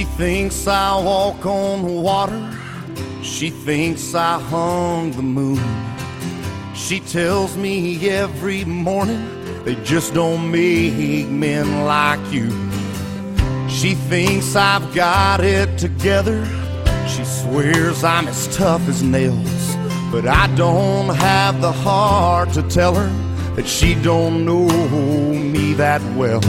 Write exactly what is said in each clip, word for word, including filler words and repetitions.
She thinks I walk on water. She thinks I hung the moon. She tells me every morning they just don't make men like you. She thinks I've got it together. She swears I'm as tough as nails. But I don't have the heart to tell her that she don't know me that well.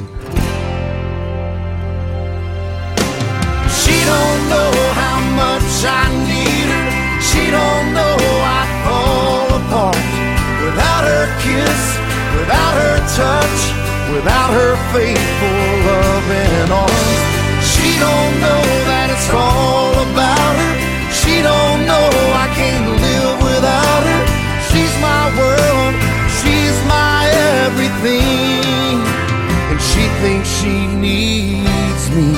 She don't know how much I need her. She don't know I'd fall apart without her kiss, without her touch, without her faithful loving arms. She don't know that it's all about her. She don't know I can't live without her. She's my world, she's my everything, and she thinks she needs me.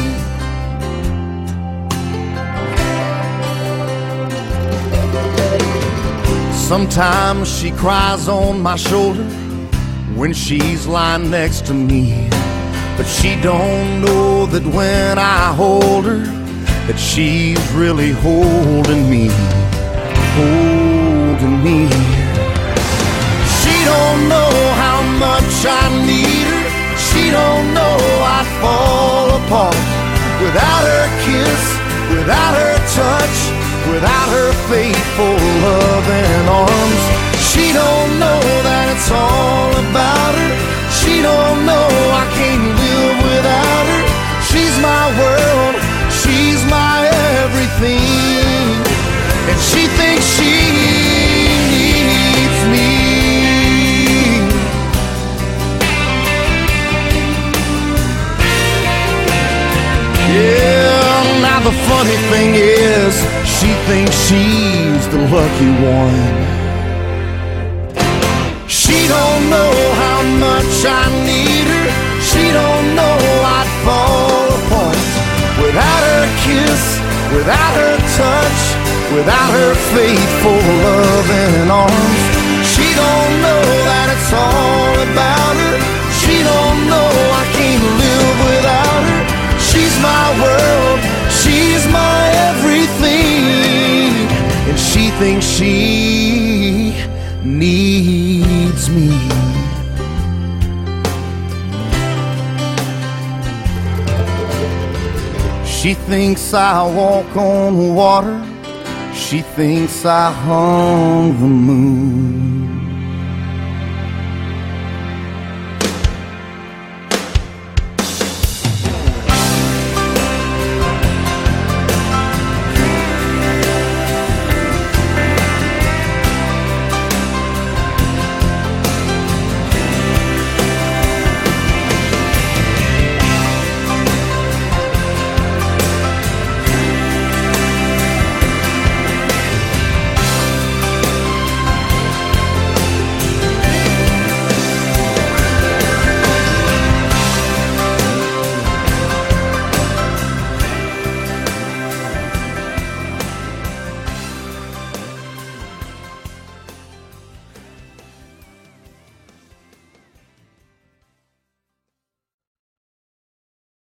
Sometimes she cries on my shoulder when she's lying next to me. But she don't know that when I hold her, that she's really holding me, holding me. She don't know how much I need her. She don't know I'd fall apart without her kiss, without her touch, without her faithful loving arms. She don't know that it's all about her. She don't know I can't live without her. She's my world, she's my everything, and she thinks she needs me. Yeah, now the funny thing is, she thinks she's the lucky one. She don't know how much I need her. She don't know I'd fall apart without her kiss, without her touch, without her faithful loving arms. She don't know that it's all about her. She don't know I can't live without her. She's my world, she's my everything, and she thinks she needs me. She thinks I walk on water. She thinks I hung the moon.